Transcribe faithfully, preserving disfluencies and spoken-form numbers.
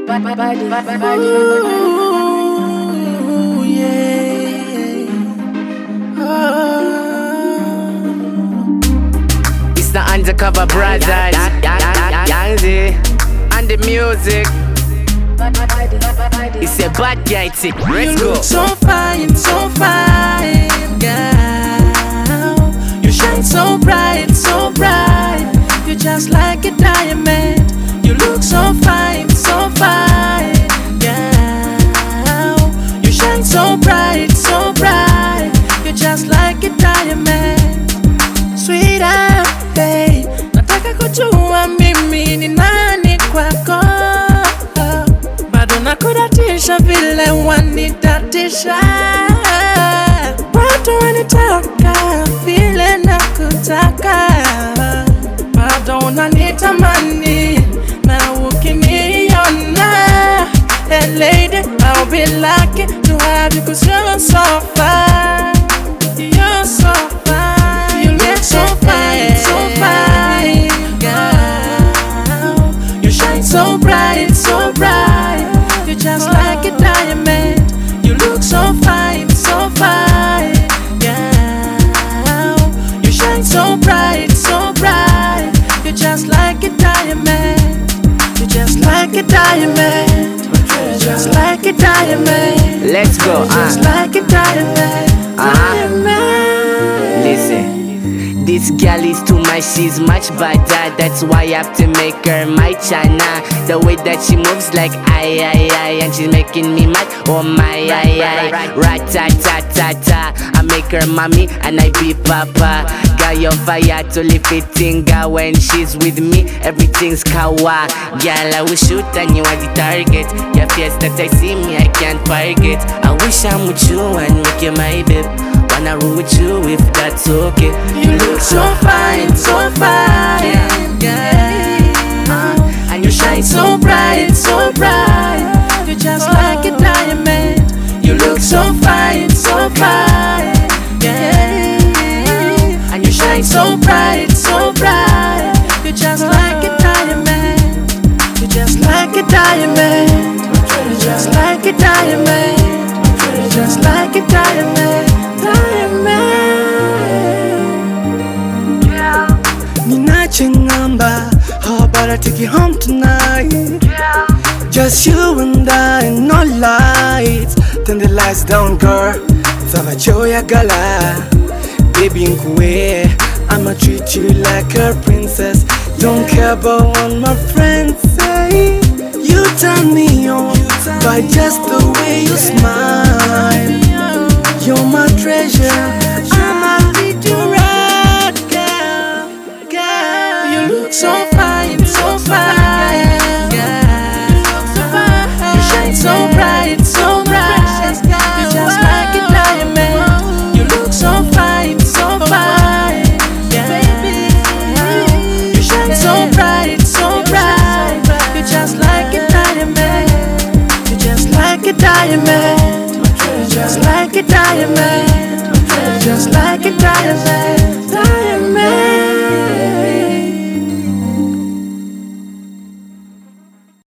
Ooh, yeah. Oh. It's the Undercover Brothers, Yanzi, and the music. It's a bad guy tick. Let's You go. look so fine, so fine, girl. You shine so bright, so bright. You're just like a diamond. You look so fine, so fine, girl. You shine so bright, so bright. You're just like a diamond. Sweeter, babe. Nataka kujua mimi ni nani kwako. Bado nakudatisha vile wanitatisha. Watu wanitaka vile nakutaka. Bado unanitamani na ukiniona. Hey lady, I'll be lucky to have you 'cause you're so fine. You're so fine. You look so fine, so fine, girl. You shine so bright, so bright. You're just like a diamond. You look so fine, so fine, girl. You shine so bright, so bright. You're just like a diamond. You're just like a diamond. You're just like a diamond. Let's go. You're just Uh. like a diamond. Uh-huh. Diamond. Listen. This girl is too much, she's much better. That's why I have to make her my China. The way that she moves like ay ay ay, and she's making me mad. Oh my ay ay, right ta ta ta ta. I make her mommy and I be papa. Got your fire to lift it tinga when she's with me. Everything's kawa. Girl, I will shoot and you are the target. Your face that I see me, I can't forget. I wish I'm with you and make you my babe. Wanna roll with you if that's okay. You look so fine, so fine, girl. And you shine so bright, so bright. You're just like a diamond. You look so fine, so fine, girl. And you shine so bright, so bright. You're just like a diamond. You're just like a diamond. You're just like a diamond. You're just like a diamond. Ninachengamba, how about I take you home tonight? Just you and I, no lights. Turn the lights down, girl. Sava joya gala, baby nkwe. I'ma treat you like a princess. Don't care about what my friends say. You turn me on by just the way you smile. You're my treasure. I'ma treat you right, girl, girl. You look so fine, so fine, girl. You shine so bright, so bright. You're just like a diamond. You look so fine, so fine, girl. You shine so bright, so bright. You're just like a diamond. You're just like a diamond. Just like a diamond, just like a diamond.